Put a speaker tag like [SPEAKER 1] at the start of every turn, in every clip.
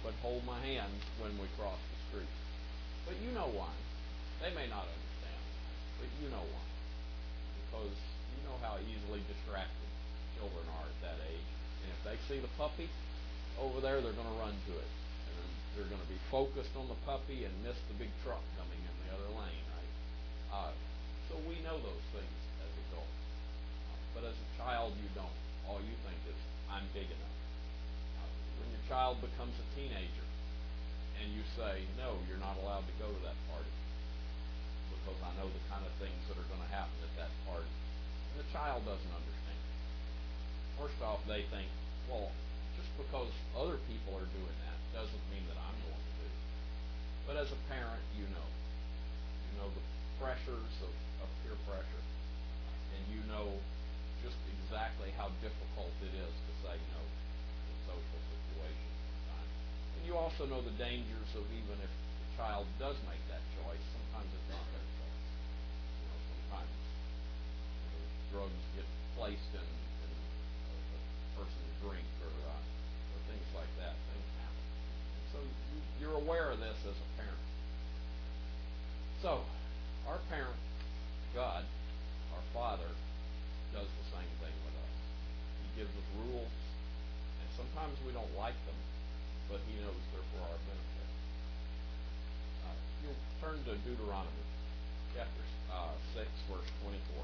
[SPEAKER 1] but hold my hand when we cross the street. But you know why. They may not understand, but you know why. Because you know how easily distracted children are at that age. And if they see the puppy over there, they're going to run to it. And then they're going to be focused on the puppy and miss the big truck coming in the other lane, right? So we know those things as adults. But as a child, you don't. All you think is, I'm big enough. When your child becomes a teenager and you say, no, you're not allowed to go to that party because I know the kind of things that are going to happen at that party. And the child doesn't understand. First off, they think, well, just because other people are doing that doesn't mean that I'm going to do it. But as a parent, you know. You know the pressures of peer pressure. And you know just exactly how difficult it is to say no in social situations sometimes. And you also know the dangers of even if the child does make that choice, sometimes it's not their choice. You know, sometimes drugs get placed in a person's drink or things like that. Things happen. And so you're aware of this as a parent. So, our parent, God, our Father, does the same thing with us. He gives us rules, and sometimes we don't like them, but He knows they're for our benefit. You'll turn to Deuteronomy, chapter 6, verse 24.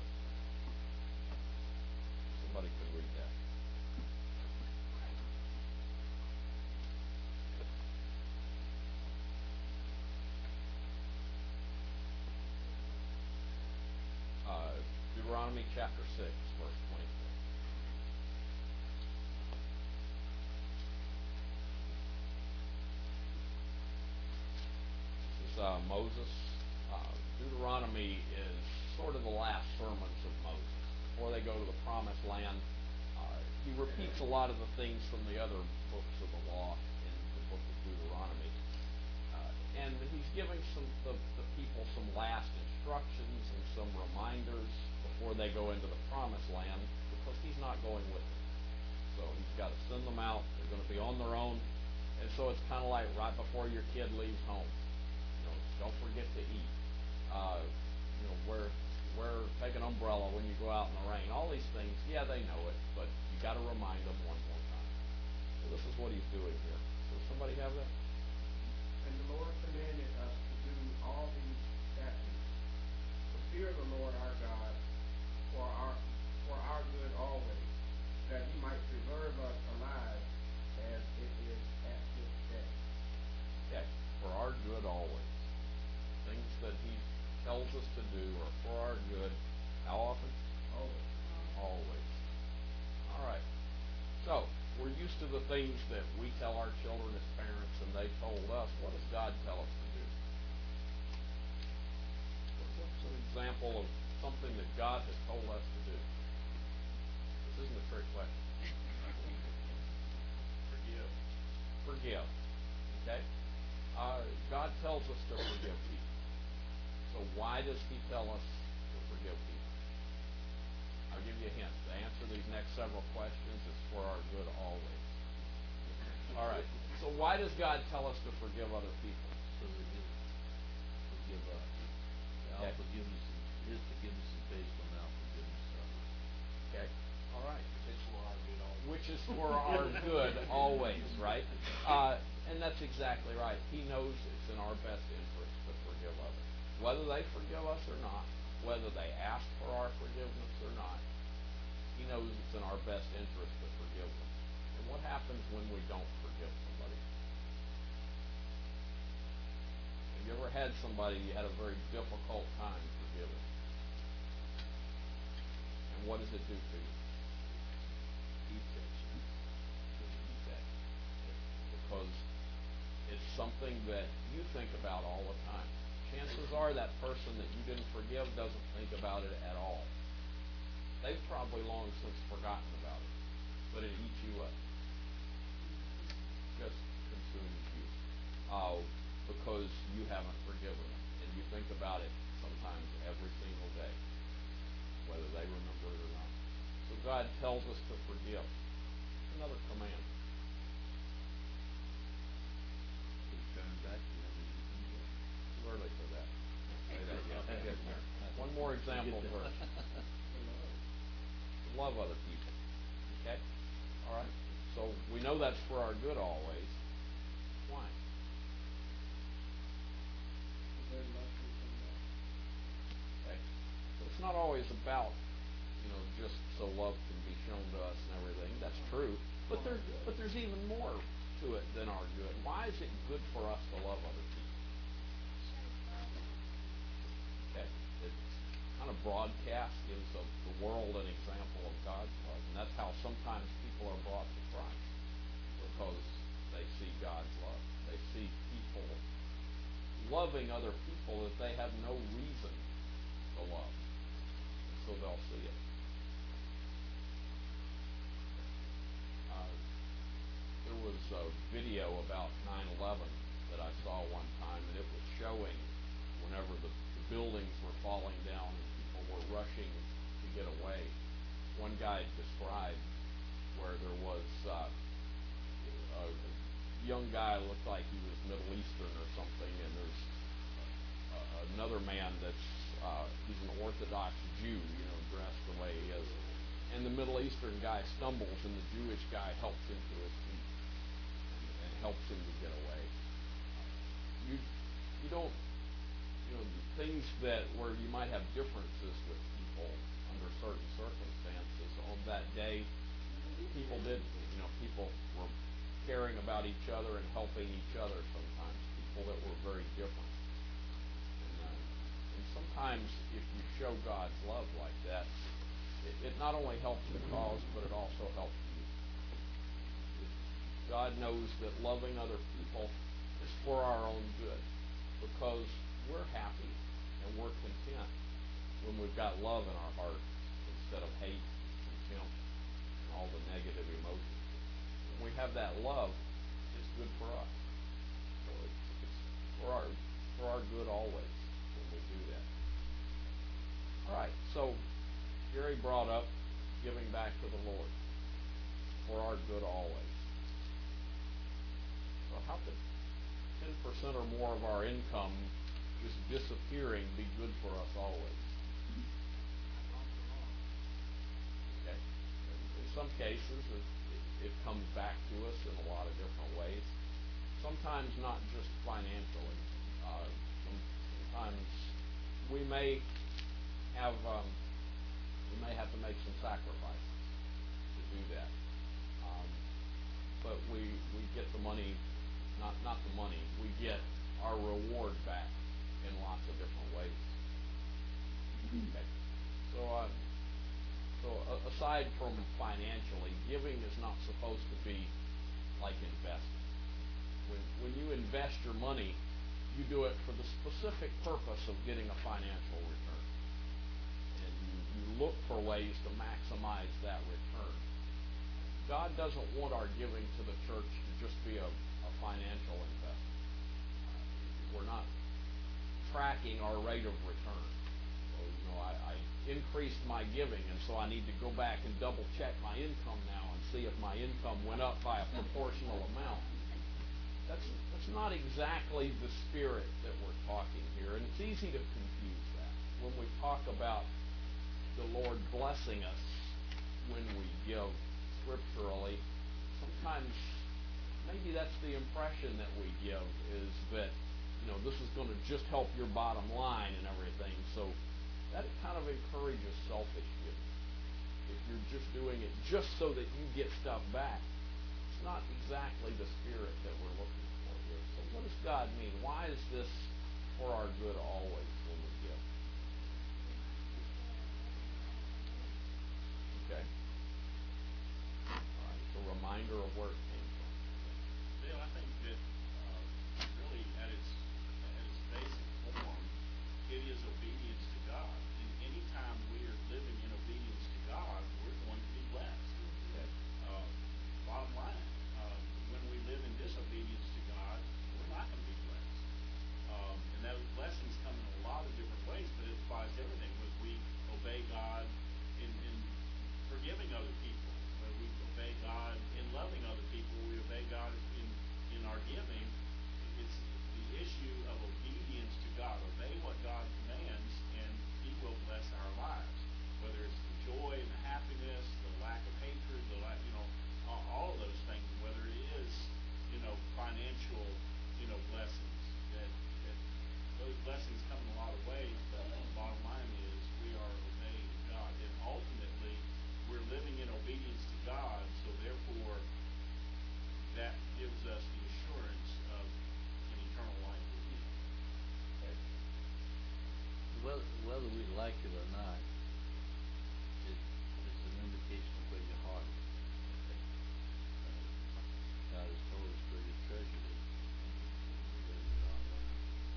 [SPEAKER 1] Somebody could read that. Deuteronomy chapter 6, verse 24. This is Moses. Deuteronomy is sort of the last sermons of Moses. Before they go to the promised land, he repeats a lot of the things from the other books of the law in the book of Deuteronomy. And he's giving the people some last instructions and some reminders before they go into the promised land, because he's not going with them. So he's got to send them out. They're going to be on their own. And so it's kind of like right before your kid leaves home. You know, don't forget to eat. Take an umbrella when you go out in the rain. All these things, yeah, they know it, but you got to remind them one more time. So this is what he's doing here. Does somebody have that?
[SPEAKER 2] And the Lord commanded us to do all these statutes, to fear the Lord our God for our good always, that He might preserve us alive as it is at this day.
[SPEAKER 1] Okay, for our good always. Things that He tells us to do are for our good. How often?
[SPEAKER 2] Always.
[SPEAKER 1] Always. All right. So, we're used to the things that we tell our children as parents, and they told us. What does God tell us to do? What's an example of something that God has told us to do? This isn't a trick question. Forgive. Okay? God tells us to forgive people. So why does He tell us to forgive people? I'll give you a hint. To answer these next several questions is for our good always. All right. So why does God tell us to forgive other people?
[SPEAKER 3] So that He'll forgive us. Our forgiveness, His forgiveness is based on our forgiveness to others.
[SPEAKER 1] Okay. All right.
[SPEAKER 4] It's for our good always.
[SPEAKER 1] Which is for our good always, right? And that's exactly right. He knows it's in our best interest to forgive others. Whether they forgive us or not, whether they ask for our forgiveness or not, He knows it's in our best interest to forgive them. And what happens when we don't forgive somebody? Have you ever had somebody you had a very difficult time forgiving? And what does it do to you? Because it's something that you think about all the time. Chances are that person that you didn't forgive doesn't think about it at all. They've probably long since forgotten about it, but it eats you up. Just consumes you. Because you haven't forgiven them. And you think about it sometimes every single day, whether they remember it or not. So God tells us to forgive. Another command. sample
[SPEAKER 3] get that.
[SPEAKER 1] verse.
[SPEAKER 2] To love.
[SPEAKER 1] Love other people. Okay? All right? So we know that's for our good always. Why?
[SPEAKER 2] There's lessons from that.
[SPEAKER 1] Okay? So it's not always about, just so love can be shown to us and everything. That's true. But there's even more to it than our good. Why is it good for us to love other people? Okay? It kind of broadcast gives the world an example of God's love. And that's how sometimes people are brought to Christ. Because they see God's love. They see people loving other people that they have no reason to love. And so they'll see it. There was a video about 9/11 that I saw one time, and it was showing whenever the buildings were falling down and people were rushing to get away. One guy described where there was a young guy looked like he was Middle Eastern or something, and there's another man that's he's an Orthodox Jew, dressed the way he is. And the Middle Eastern guy stumbles, and the Jewish guy helps him to his feet and helps him to get away. You don't, the things where you might have differences with people under certain circumstances. On that day, people did, people were caring about each other and helping each other sometimes, people that were very different. And sometimes if you show God's love like that, it not only helps the cause, but it also helps you. God knows that loving other people is for our own good, because we're happy and we're content when we've got love in our heart instead of hate, contempt, and all the negative emotions. When we have that love, it's good for us. So it's for our good always when we do that. All right, so Gary brought up giving back to the Lord for our good always. So how could 10% or more of our income just disappearing be good for us always? Okay. In some cases, it comes back to us in a lot of different ways. Sometimes not just financially. Sometimes we may have to make some sacrifices to do that. But we get the money, not the money, we get our reward back in lots of different ways. Okay. So aside from financially, giving is not supposed to be like investing. When you invest your money, you do it for the specific purpose of getting a financial return. And you look for ways to maximize that return. God doesn't want our giving to the church to just be a financial investment. We're not tracking our rate of return. So, I increased my giving, and so I need to go back and double check my income now and see if my income went up by a proportional amount. That's not exactly the spirit that we're talking here, and it's easy to confuse that. When we talk about the Lord blessing us when we give scripturally, sometimes maybe that's the impression that we give, is that this is going to just help your bottom line and everything. So that kind of encourages selfish giving. If you're just doing it just so that you get stuff back, it's not exactly the spirit that we're looking for here. So what does God mean? Why is this for our good always when we give? Okay. All right. It's a reminder of where it came from.
[SPEAKER 4] Bill, I think that really at its basic form, it is obedience to God. And anytime we are living in obedience to God, we're going to be blessed.
[SPEAKER 1] Okay.
[SPEAKER 4] Bottom line, when we live in disobedience to God, we're not going to be blessed. And those blessings come in a lot of different ways, but it applies to everything. When we obey God in forgiving other people, when we obey God in loving other people, we obey God in our giving. It's the issue of obedience to God. Obey what God commands, and He will bless our lives. Whether it's the joy and the happiness, the lack of hatred, all of those things, whether it is, financial, blessings, that those blessings come in a lot of ways, but the bottom line is we are obeying God. And ultimately, we're living in obedience to God, so therefore, that gives us the assurance of an eternal life with Him.
[SPEAKER 3] Whether we like it or not, it is an indication of where your heart is. God has told us where your treasure is. Where your heart lies.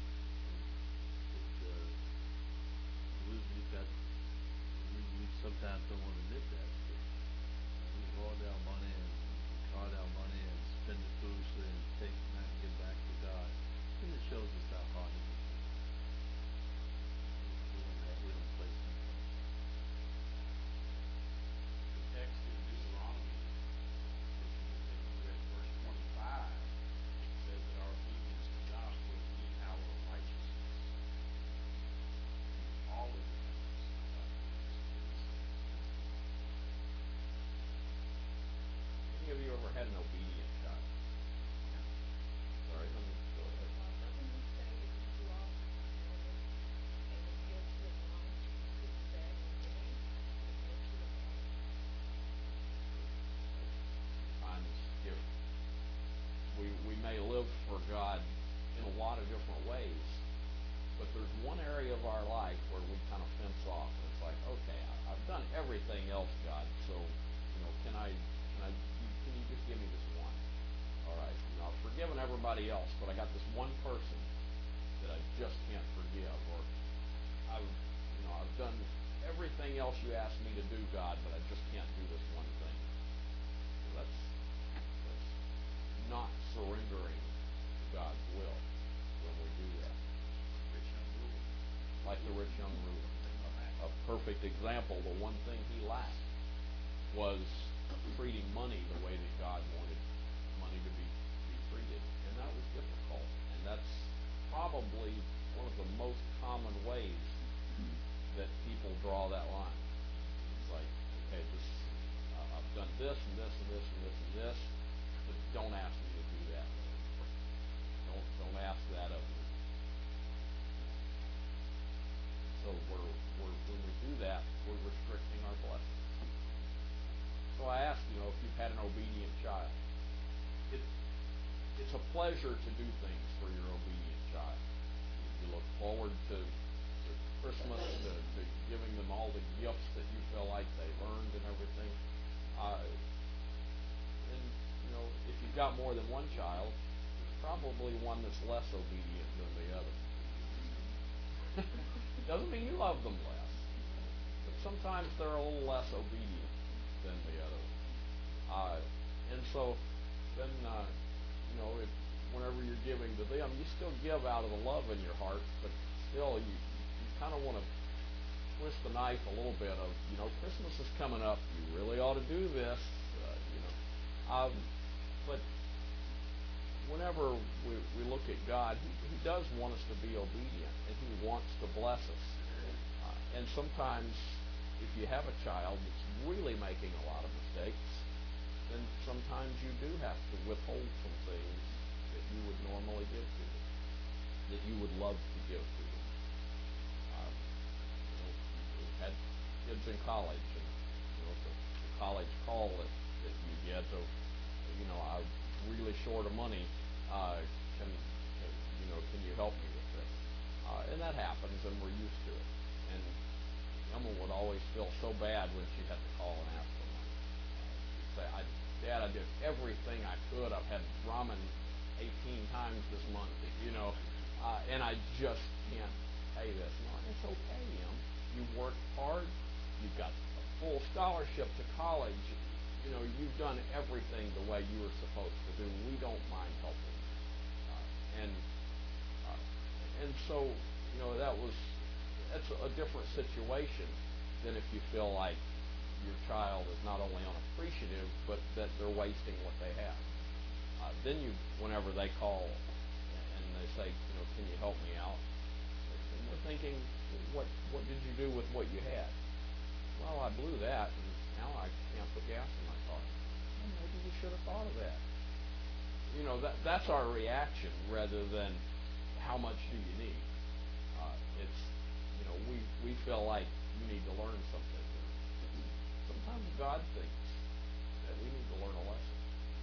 [SPEAKER 3] We sometimes don't want to admit that. But we hoard our money and spend it foolishly and not give back to God. And it shows us our heart is. We don't place Him first.
[SPEAKER 4] The text in Deuteronomy, if you read verse 25, says that our obedience to God will be our righteousness. All of the things God gives us.
[SPEAKER 1] Any of you ever had an obedient child? Sorry, let me go ahead.
[SPEAKER 5] Doesn't he say that if you are disappointed and it gives his life, you put that in vain? It makes you a liar.
[SPEAKER 1] Sometimes if we may live for God in a lot of different ways, but there's one area of our life where we kind of fence off. And it's like, okay, I've done everything else, God, so can you just give me this one? All right, I've forgiven everybody else, but I got this one person that I just can't forgive, or I've done everything else you asked me to do, God, but I just can't do this one thing. That's not surrendering to God's will when we do that.
[SPEAKER 4] Rich young ruler.
[SPEAKER 1] Like the rich young ruler. A perfect example, the one thing he lacked was treating money the way that God wanted money to be treated. And that was difficult. And that's probably one of the most common ways that people draw that line. It's like, okay, I've done this and this and this and this and this, but don't ask me to do that. Don't ask that of me. So when we do that, we're restricting our blessing. So I ask, if you've had an obedient child, it's a pleasure to do things for your obedient child. You look forward to Christmas, to giving them all the gifts that you feel like they've earned and everything. If you've got more than one child, there's probably one that's less obedient than the other. Doesn't mean you love them less, but sometimes they're a little less obedient than the other one. And so then, if whenever you're giving to them, you still give out of the love in your heart, but still you kind of want to twist the knife a little bit of, Christmas is coming up. You really ought to do this, But whenever we look at God, He does want us to be obedient, and He wants to bless us. And sometimes, if you have a child that's really making a lot of mistakes, then sometimes you do have to withhold some things that you would normally give to them, that you would love to give to them. We've had kids in college, and the college call that you get of, I'm really short of money. Can you help me with this? And that happens, and we're used to it. And Emma would always feel so bad when she had to call and ask for money. She'd say, Dad, I did everything I could. I've had ramen 18 times this month, and I just can't pay this. No, it's okay, Em. You worked hard. You've got a full scholarship to college. You've done everything the way you were supposed to do. We don't mind helping. And so, that's a different situation than if you feel like your child is not only unappreciative, but that they're wasting what they have. Then whenever they call and they say, can you help me out? And we're thinking, What did you do with what you had? Well, I blew that, and now I can't put gas in my car. Well, maybe you should have thought of that. That's our reaction rather than how much do you need. It's we feel like you need to learn something. Sometimes God thinks that we need to learn a lesson,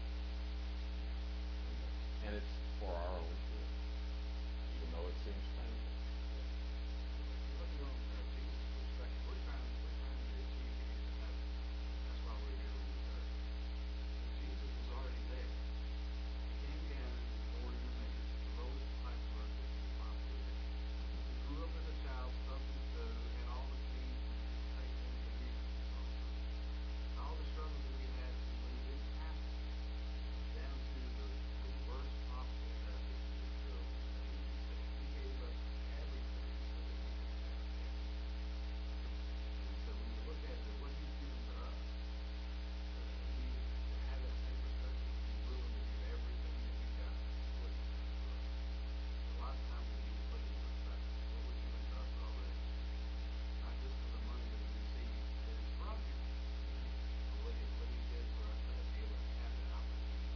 [SPEAKER 1] and it's for our own good, even though it seems painful.
[SPEAKER 2] Looking on Jesus' perspective, we're trying to achieve to get to heaven. That's why we're here on this earth. But Jesus was already there. He came down and was born in a manger, the lowest type of birth that you could possibly have. He grew up as a child, stuffed his toe, had all the pain and pain and abuse he's gone through. All the struggles that he had when he didn't have to, down to the worst possible death that he could go that we can take. He gave up everything so that we could have everything. And so when you look at what he's given to us, and we have that same perspective, he's willing to give everything that we got for what he's done for us. A lot of times we need to put in perspective what was given to us already. Not just for the money that we receive that is from him, but what he did for us to be able to have that opportunity.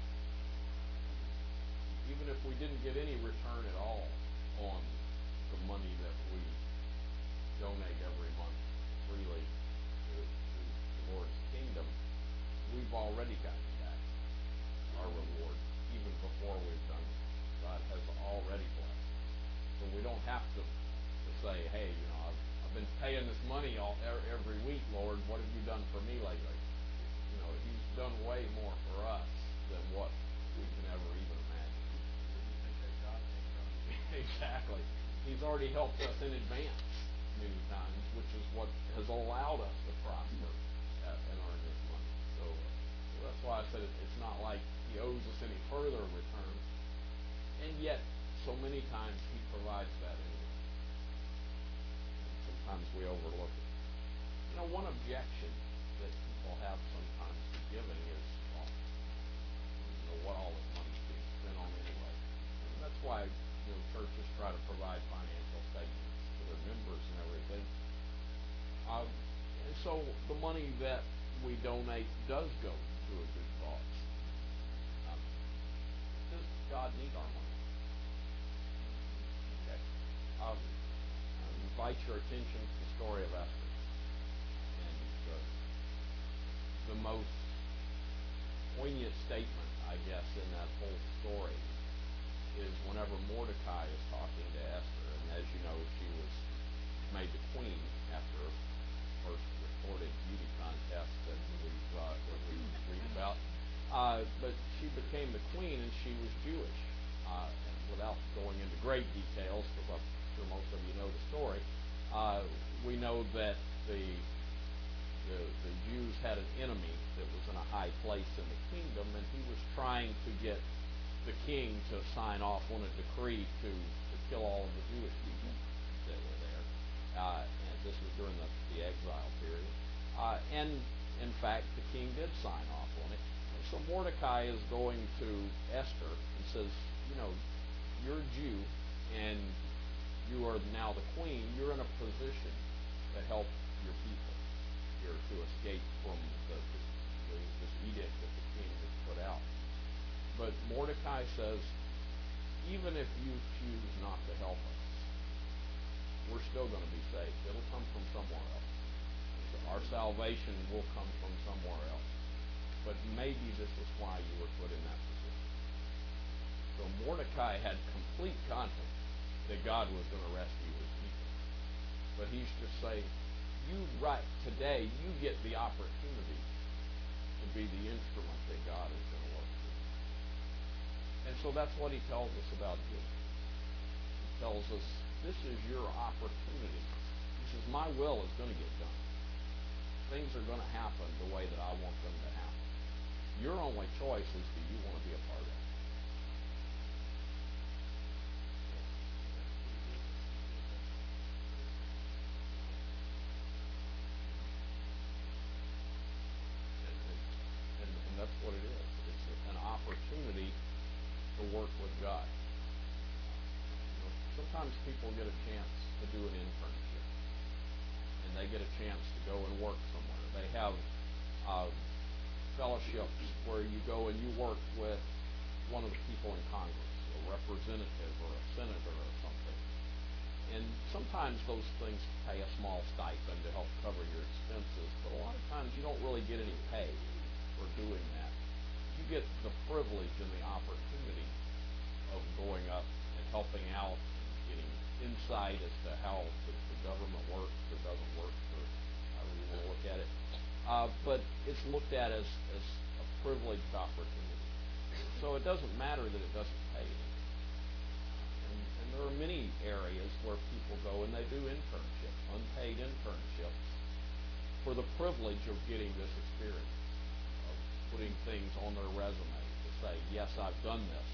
[SPEAKER 1] Even if we didn't get any return at all on the money that we donate every month freely to the Lord's kingdom, we've already gotten back our reward, even before we've done it. God has already blessed. So we don't have to say, hey, I've been paying this money every week, Lord. What have you done for me lately? He's done way more for us than what we can ever even imagine.
[SPEAKER 4] You think that God came from?
[SPEAKER 1] Exactly. He's already helped us in advance many times, which is what has allowed us to prosper and earn this money. So that's why I said it's not like he owes us any further return, and yet so many times he provides that anyway. And sometimes we overlook it. One objection that people have sometimes to giving is, what all this money's being spent on anyway. And that's why churches try to provide financial statements to their members and everything. And so the money that we donate does go to a good cause. Does God need our money? Okay. I invite your attention to the story of Esther. And the most poignant statement, I guess, in that whole story is whenever Mordecai is talking to Esther, and as you know, she was made the queen after her first recorded beauty contest that we read about. But she became the queen, and she was Jewish. And without going into great details, because I'm sure most of you know the story, we know that the Jews had an enemy that was in a high place in the kingdom, and he was trying to get the king to sign off on a decree to kill all of the Jewish people that were there. And this was during the exile period. And in fact, the king did sign off on it. And so Mordecai is going to Esther and says, you're a Jew, and you are now the queen. You're in a position to help your people here to escape from this edict that the king has put out. But Mordecai says, even if you choose not to help us, we're still going to be saved. It'll come from somewhere else. Our salvation will come from somewhere else. But maybe this is why you were put in that position. So Mordecai had complete confidence that God was going to rescue his people. But he's just saying, today you get the opportunity to be the instrument that God is going to work through. And so that's what he tells us about giving. He tells us, this is your opportunity. He says, my will is going to get done. Things are going to happen the way that I want them to happen. Your only choice is, do you want to be a part of it? And that's what it is. It's an opportunity to work with God. times people get a chance to do an internship, and they get a chance to go and work somewhere. They have fellowships where you go and you work with one of the people in Congress, a representative or a senator or something. And sometimes those things pay a small stipend to help cover your expenses, but a lot of times you don't really get any pay for doing that. You get the privilege and the opportunity of going up and helping out and getting insight as to how the government works or doesn't work, or however you want to look at it. But it's looked at as a privileged opportunity. So it doesn't matter that it doesn't pay anything. And there are many areas where people go and they do internships, unpaid internships, for the privilege of getting this experience, of putting things on their resume to say, yes, I've done this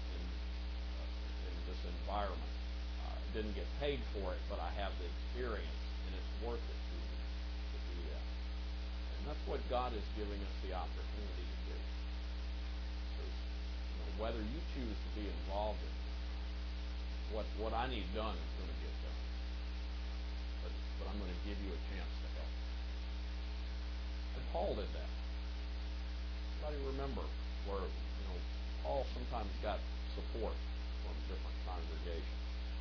[SPEAKER 1] in this environment. Didn't get paid for it, but I have the experience, and it's worth it to me to do that. And that's what God is giving us the opportunity to do. Because, whether you choose to be involved in it, what I need done is going to get done. But I'm going to give you a chance to help. And Paul did that. Anybody remember where Paul sometimes got support from different congregations?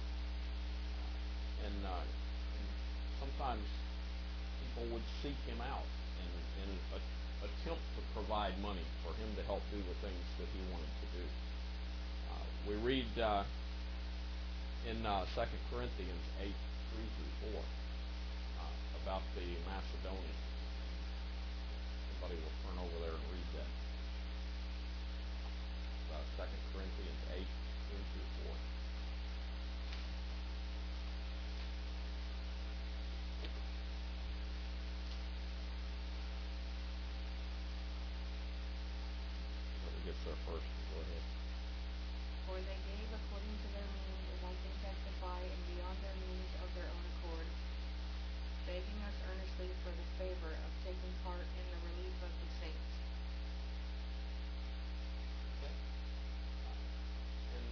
[SPEAKER 1] And sometimes people would seek him out and attempt to provide money for him to help do the things that he wanted to do. We read in 2 Corinthians 8:3-4 about the Macedonians. Somebody will turn over there and read that. 2 Corinthians 8:3-4. Gets there first. Go ahead.
[SPEAKER 5] For they gave according to their means, and I can testify, and beyond their means of their own accord, begging us earnestly for the favor of taking part in the relief of the saints.
[SPEAKER 1] Okay. And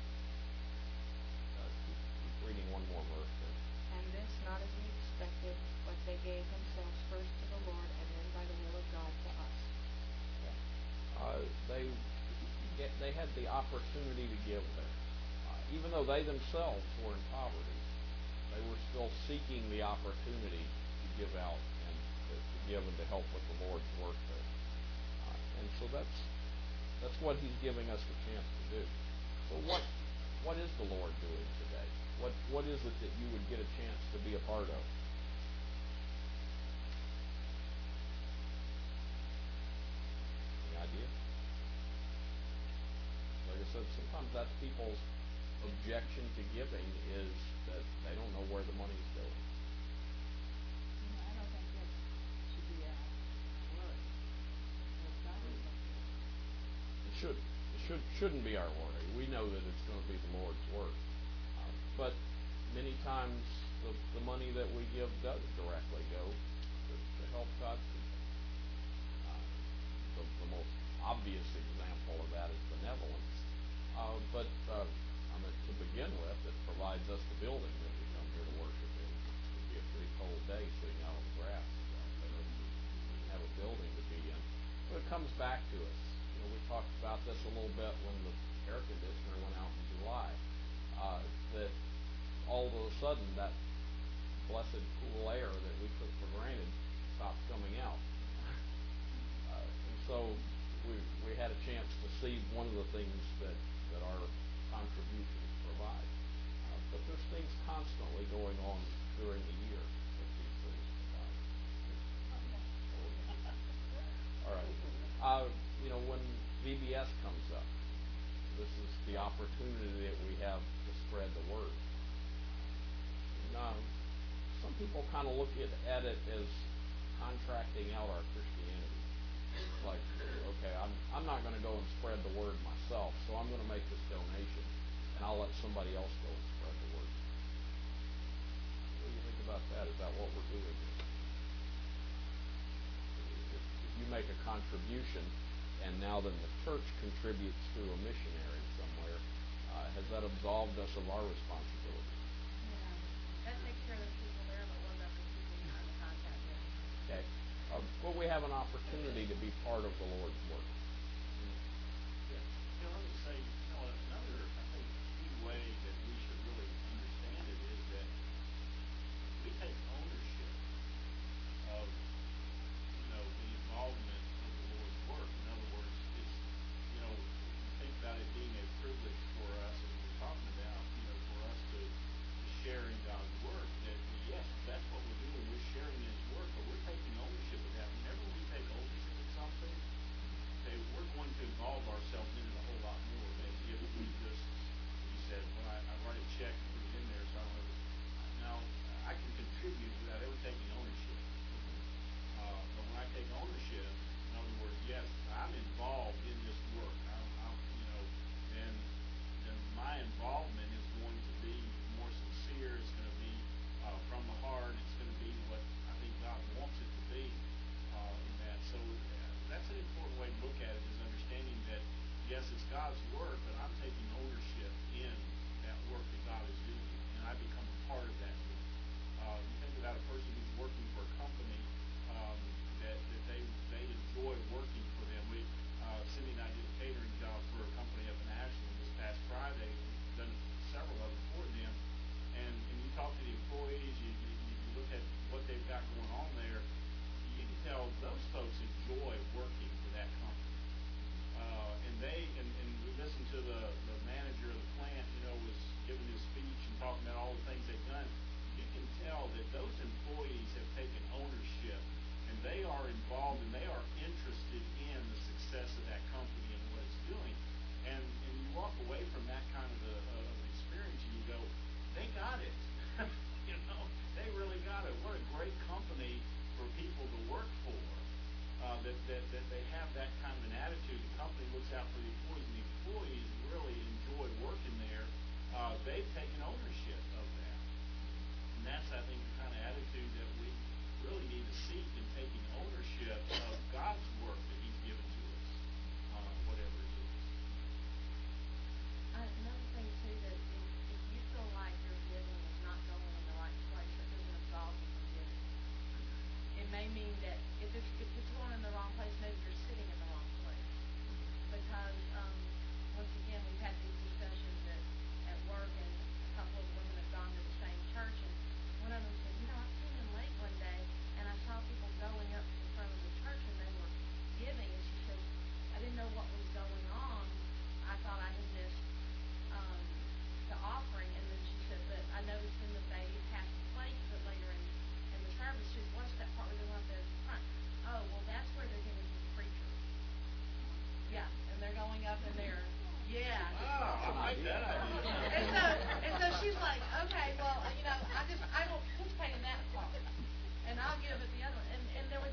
[SPEAKER 1] keep reading one more verse there.
[SPEAKER 5] And this not as we expected, but they gave themselves first to the Lord, and then by the will of God to us.
[SPEAKER 1] They had the opportunity to give there. Even though they themselves were in poverty, they were still seeking the opportunity to give out and to give and to help with the Lord's work there. And so that's what he's giving us the chance to do. So what is the Lord doing today? What is it that you would get a chance to be a part of? Any idea? Like I said, sometimes that's people's objection to giving is that they don't know where the money's going.
[SPEAKER 6] I don't think that should be our worry. What God is up to.
[SPEAKER 1] It shouldn't. It shouldn't be our worry. We know that it's going to be the Lord's work. But many times the money that we give does directly go to help God's people. The most obvious example of that is benevolence. But to begin with, it provides us the building that we come here to worship in. It would be a pretty cold day sitting out on the grass out there. We have a building to be in. So it comes back to us. We talked about this a little bit when the air conditioner went out in July. That all of a sudden that blessed cool air that we took for granted stopped coming out. And so we had a chance to see one of the things that our contributions provide. But there's things constantly going on during the year that these things provide. All right. When VBS comes up, this is the opportunity that we have to spread the word. And, some people kind of look at it as contracting out our Christianity. Like, okay, I'm not going to go and spread the word myself, so I'm going to make this donation, and I'll let somebody else go and spread the word. What do you think about that? Is that what we're doing here? If you make a contribution, and now then the church contributes to a missionary somewhere, has that absolved us of our responsibility.
[SPEAKER 6] Yeah. That takes care of the people there, but what about the people you come in contact with?
[SPEAKER 1] Okay? But we have an opportunity to be part of the Lord's work.
[SPEAKER 4] Yeah. Let me say, another, I think, key way that we should really understand it is that we take ownership of, the involvement of the Lord's work. In other words, it's, you think about it being a privilege for us, as we're talking about, for us to share in God's work, that, yes, that's what we're doing. We're sharing His work, but we're taking ownership of that. Whenever we take ownership of something, okay, we're going to involve ourselves in it a whole lot more than if we just, you said, well, I write a check and put it in there, so I don't ever, no, I can contribute without ever taking ownership. But when I take ownership, in other words, yes, I'm involved in this work, then my involvement is going to be more sincere. It's going to be from the heart. It's going to be what I think God wants it to be in that. So that's an important way to look at it, is understanding that, yes, it's God's work, but I'm taking ownership in that work that God is doing, and I become a part of that work. You think about a person who's working for a company that they enjoy working for them. Cindy and I did a catering job for a company up in Ashland this past Friday. We've done several of them for them. And you talk to the employees, you look at what they've got going on there, you can tell those folks enjoy working for that company. And we listened to the manager of the plant, was giving his speech and talking about all the things they've done. You can tell that those employees have taken ownership, and they are involved and they are interested in the success of that company and what it's doing. And you walk away from that kind of experience and you go, they got it. They really got it. What a great company for people to work for. That they have that kind of an attitude. The company looks out for the employees, and the employees really enjoy working there. They've taken ownership of that. And that's, I think, the kind of attitude that we really need to seek in taking ownership of God's work that He's given to us, whatever it is.
[SPEAKER 6] Another thing, too, that if you feel like your giving is not going in the right place, that doesn't absolve you from giving. It may mean that if it's going in the wrong place, maybe you're sitting in the wrong place. Because, once again, we've had these discussions at work, and a couple of women have gone to the same church, and one of them said, I came in late one day, and I saw people going up to the front of the church, and they were giving, and she said, I didn't know what was going on. I thought I had missed the offering, and then she said, but I noticed then that they passed the plate, but later in the service, she said, what's that part where they went up there at the front? Oh, well, that's where they're giving to the preacher. Yeah, and they're going up and they're, yeah.
[SPEAKER 4] Oh, I like that idea.
[SPEAKER 6] And so she's like, okay, well, I won't participate in that part, and I'll give it the other one. And there were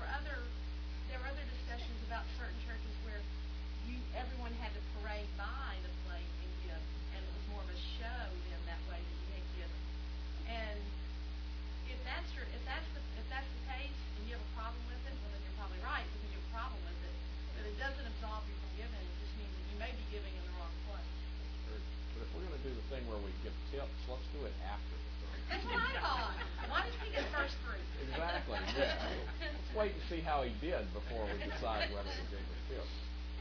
[SPEAKER 6] other discussions about certain churches where everyone had to parade by the plate and give, and it was more of a show then that way that you had given. And if that's the case and you have a problem with it, well then you're probably right because you have a problem with it. But it doesn't absolve you from giving. It just means that you may be giving in the wrong place.
[SPEAKER 1] But if we're going to do the thing where we give tips, let's do it after the sermon.
[SPEAKER 6] That's what I thought. Why did we get first fruit?
[SPEAKER 1] Exactly. Yeah. Let's wait and see how he did before we decide whether to give the tips.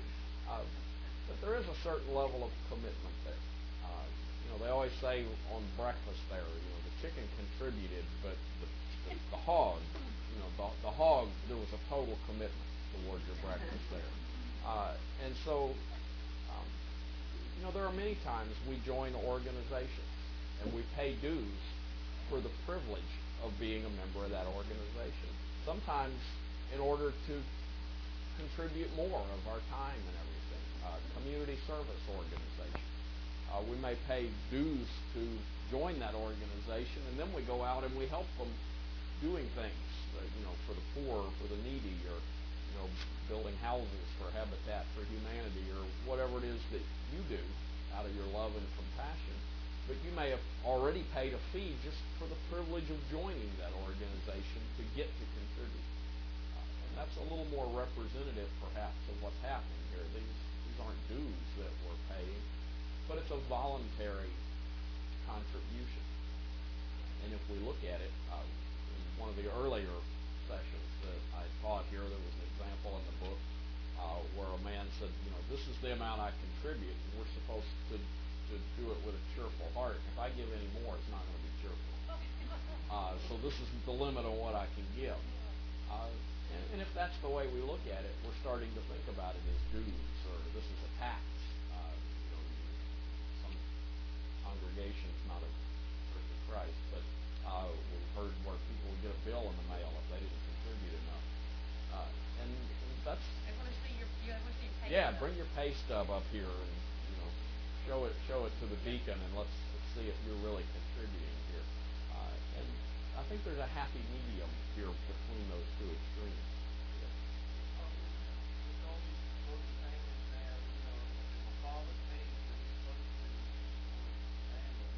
[SPEAKER 1] But there is a certain level of commitment there. They always say on breakfast there, the chicken contributed, but the hog, the hog, there was a total commitment towards your breakfast there. And so, there are many times we join organizations and we pay dues for the privilege of being a member of that organization. Sometimes in order to contribute more of our time and everything. Community service organization. We may pay dues to join that organization, and then we go out and we help them doing things, for the poor, for the needy, or building houses for Habitat for Humanity, or whatever it is that you do out of your love and compassion. But you may have already paid a fee just for the privilege of joining that organization to get to contribute. And that's a little more representative, perhaps, of what's happening here. These aren't dues that we're paying. but it's a voluntary contribution. And if we look at it, in one of the earlier sessions that I taught here, there was an example in the book where a man said, this is the amount I contribute, and we're supposed to do it with a cheerful heart. If I give any more, it's not going to be cheerful. So this is the limit on what I can give. And if that's the way we look at it, we're starting to think about it as dues, or this is a tax. Some congregations, not a Church of Christ, but we've heard where people would get a bill in the mail if they didn't contribute enough. And that's...
[SPEAKER 6] I want to see your pay stub.
[SPEAKER 1] Bring your pay stub up here and show it to the deacon, and let's see if you're really contributing here. And I think there's a happy medium here between those two extremes.
[SPEAKER 7] It's only supposed to families now, if a father pays what he's supposed to for his family,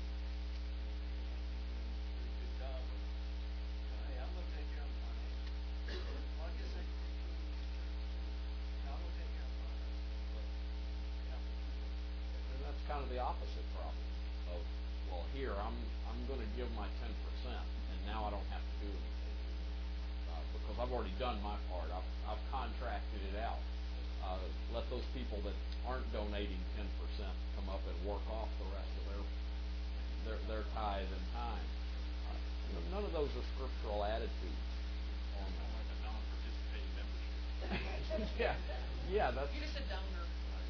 [SPEAKER 7] do a good job of, hey, I'm going to take care of my finances. Well, I guess that's true in the church too. I'm going to take care of my finances, but help the people.
[SPEAKER 1] And that's kind of the opposite problem of, well, here I'm going to give my 10%, and now I don't have to do anything because I've already done my part. I've contracted it out. Let those people that aren't donating 10% come up and work off the rest of their tithe and time. None of those are scriptural attitudes on that.
[SPEAKER 4] Like a non-participating membership.
[SPEAKER 1] That's...
[SPEAKER 6] You're just a donor.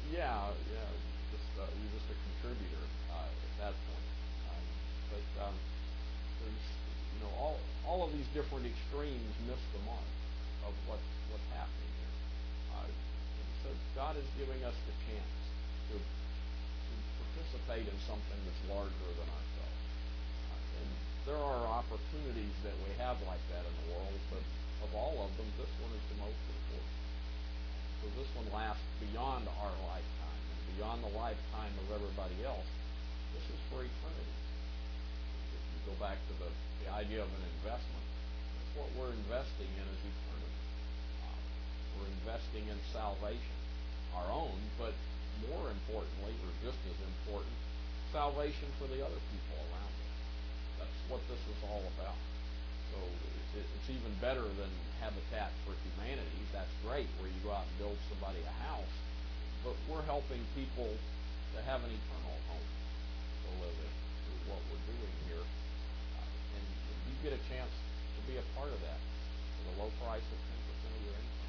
[SPEAKER 1] You're just a contributor at that point. But there's, all of these different extremes miss the mark of what's happening here. So God is giving us the chance to participate in something that's larger than ourselves. And there are opportunities that we have like that in the world, but of all of them, this one is the most important. So this one lasts beyond our lifetime and beyond the lifetime of everybody else. This is for eternity. If you go back to the idea of an investment, that's what we're investing in is eternity. We're investing in salvation, our own, but more importantly, or just as important, salvation for the other people around us. That's what this is all about. So it's even better than Habitat for Humanity. That's great, where you go out and build somebody a house, but we're helping people to have an eternal home to live in through what we're doing here. And you get a chance to be a part of that for the low price of 10% of your income.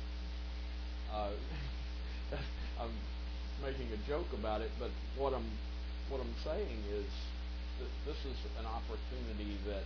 [SPEAKER 1] I'm making a joke about it, but what I'm saying is that this is an opportunity that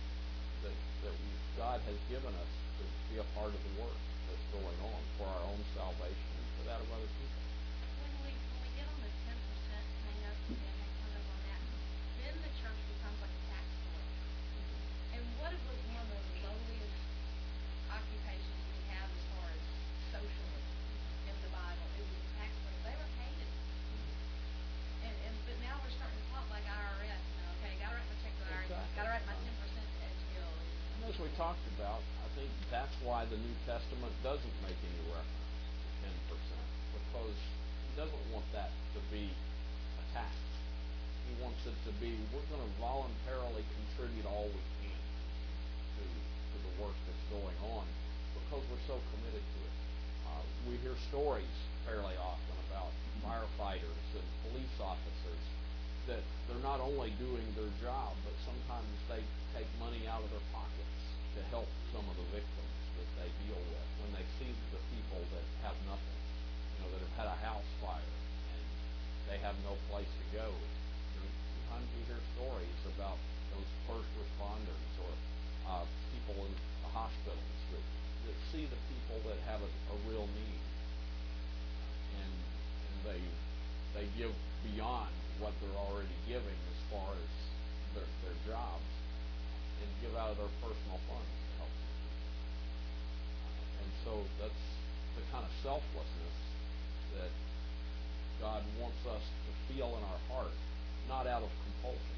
[SPEAKER 1] God has given us to be a part of the work that's going on for our own salvation and for that of other people.
[SPEAKER 6] When we get on the 10% hang up and hung up on that, then the church becomes like a tax collector. And what was one of the lowliest occupations we have as far as socially in the Bible? It was a tax collector. They were hated. But now we're starting to talk like IRS. Okay, gotta write my check to the IRS.
[SPEAKER 1] Exactly.
[SPEAKER 6] Gotta write my 10% to SBO.
[SPEAKER 1] And as we talked about, I think that's why the New Testament doesn't make any reference to 10%, because he doesn't want that to be a tax. He wants it to be, we're going to voluntarily contribute all we can to the work that's going on because we're so committed to it. We hear stories fairly often about firefighters and police officers that they're not only doing their job, but sometimes they take money out of their pockets to help some of the victims that they deal with when they see the people that have nothing, that have had a house fire and they have no place to go. Sometimes we hear stories about those first responders or people in the hospitals that see the people that have a real need, and they give beyond what they're already giving as far as their jobs, and give out of their personal funds to help these people. And so that's the kind of selflessness that God wants us to feel in our heart, not out of compulsion.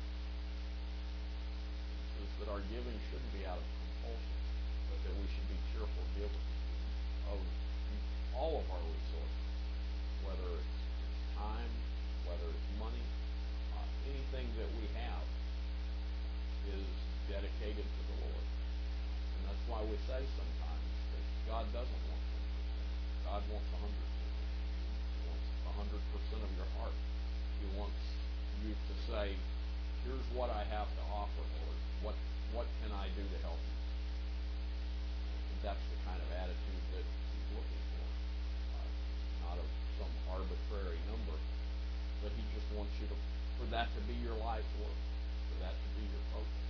[SPEAKER 1] It says that our giving shouldn't be out of compulsion, but that we should be cheerful givers of all of our resources, whether it's time, whether it's money, anything that we have is dedicated to the Lord. And that's why we say sometimes that God doesn't want 10%. God wants 100%. He wants 100% of your heart. He wants you to say, here's what I have to offer, Lord. What can I do to help you? And that's the kind of attitude that He's looking for. Not of some arbitrary number, but He just wants you for that to be your life work, for that to be your focus.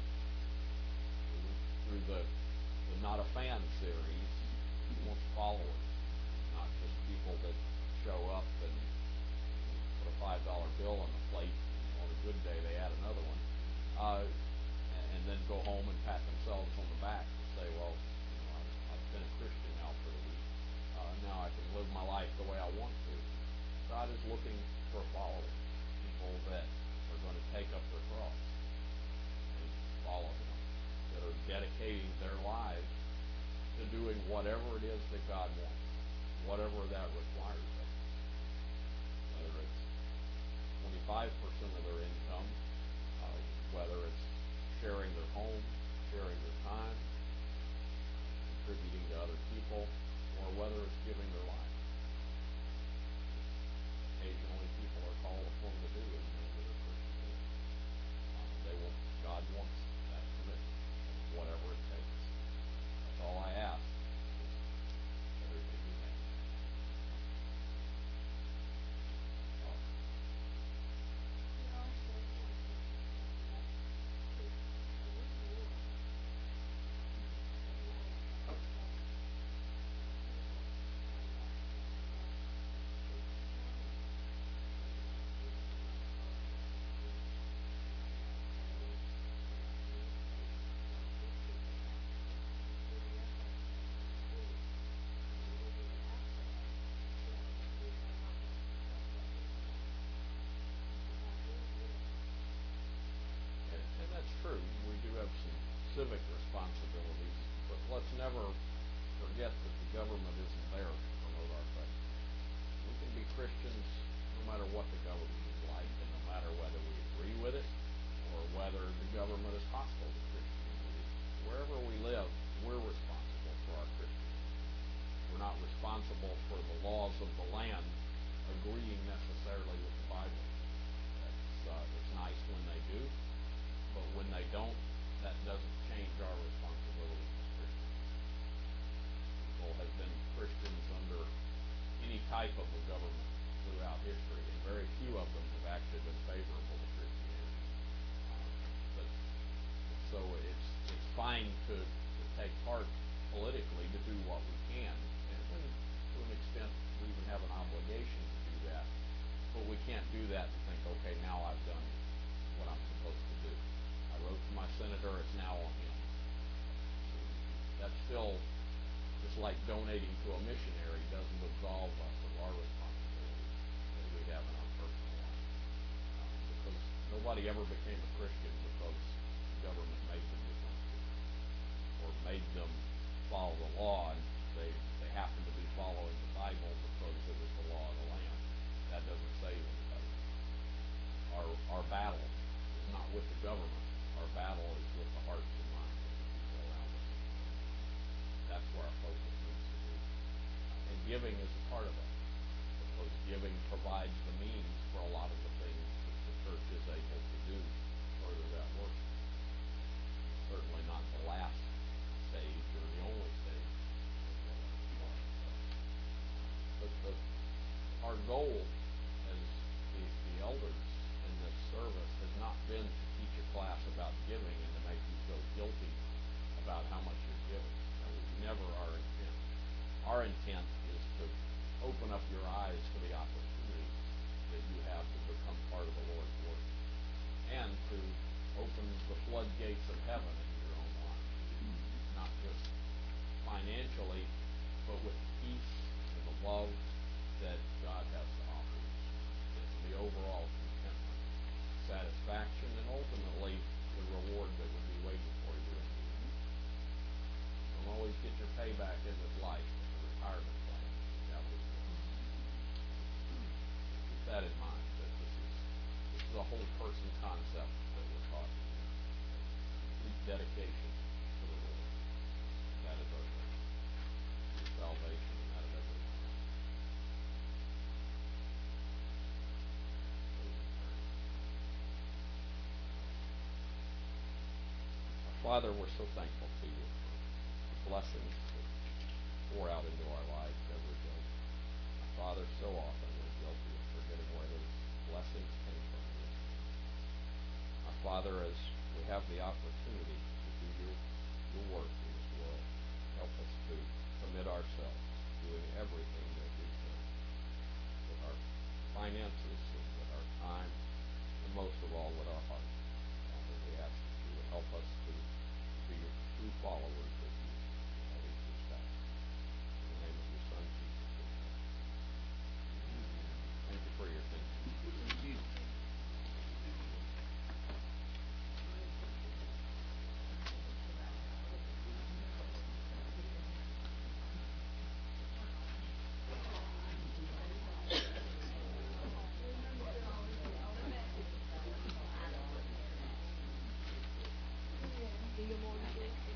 [SPEAKER 1] Through the Not a Fan series, He wants followers, not just people that show up and put a $5 bill on the plate. On a good day, they add another one, and then go home and pat themselves on the back and say, well, I've been a Christian now for the week. Now I can live my life the way I want to. God is looking for followers, people that are going to take up their cross and follow Him, that are dedicating their lives to doing whatever it is that God wants, whatever that requires of them. Whether it's 25% of their income, whether it's sharing their home, sharing their time, contributing to other people, or whether it's giving their life. Occasionally people are called upon to do it in their Christian life. God wants that commitment, whatever it takes. That's all I ask. Everything you have. And that's true. We do have some civic responsibilities, but let's never forget that the government isn't there to promote our faith. We can be Christians no matter what the government is like, and no matter whether we agree with it or whether the government is hostile to Christianity. Wherever we live, we're responsible for our Christianity. We're not responsible for the laws of the land agreeing necessarily with the Bible. It's nice when they do, but when they don't, that doesn't change our responsibility as Christians. People have been Christians under any type of a government throughout history, and very few of them have actually been favorable to Christianity. So it's fine to take part politically, to do what we can, and to an extent we even have an obligation to do that. But we can't do that and think, okay, now I've done what I'm supposed to do. I wrote to my senator, it's now on him. That's still just like donating to a missionary doesn't absolve us of our responsibilities that we have in our personal life. Because nobody ever became a Christian because the government made them become Christians or made them follow the law, and they happened to be following the Bible because it was the law of the land. That doesn't save anybody. Our battle is not with the government. Our battle is with the hearts and minds of the people around us. That's where our focus needs to be. And giving is a part of that, because giving provides the means for a lot of the things that the church is able to do to further that work. Certainly not the last stage or the only stage of what it requires. But our goal as the elders in this service has not been to teach a class about giving and to make you feel guilty about how much you're giving. That was never our intent. Our intent is to open up your eyes to the opportunity that you have to become part of the Lord's work, and to open the floodgates of heaven into your own life. Not just financially, but with the peace and the love that God has to offer you. And the overall contentment, satisfaction, and ultimately the reward that would be waiting for you in the end. You don't always get your payback in this life, but the retirement plan that was good. Keep that in mind, that the a whole person concept that we're talking here. Complete dedication to the Lord. That is our goal. Your salvation and that of everyone else. Father, we're so thankful to you for the blessings that pour out into our lives every day. Father, so often we're guilty of forgetting where those blessings came from. Father, as we have the opportunity to do your work in this world, help us to commit ourselves to doing everything that we can with our finances and with our time, and most of all with our hearts. Father, we ask that you would help us to be true followers of you, having to step. In the name of your Son, Jesus, we pray. Thank you for your attention.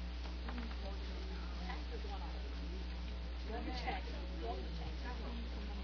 [SPEAKER 6] Go to text. Go to text.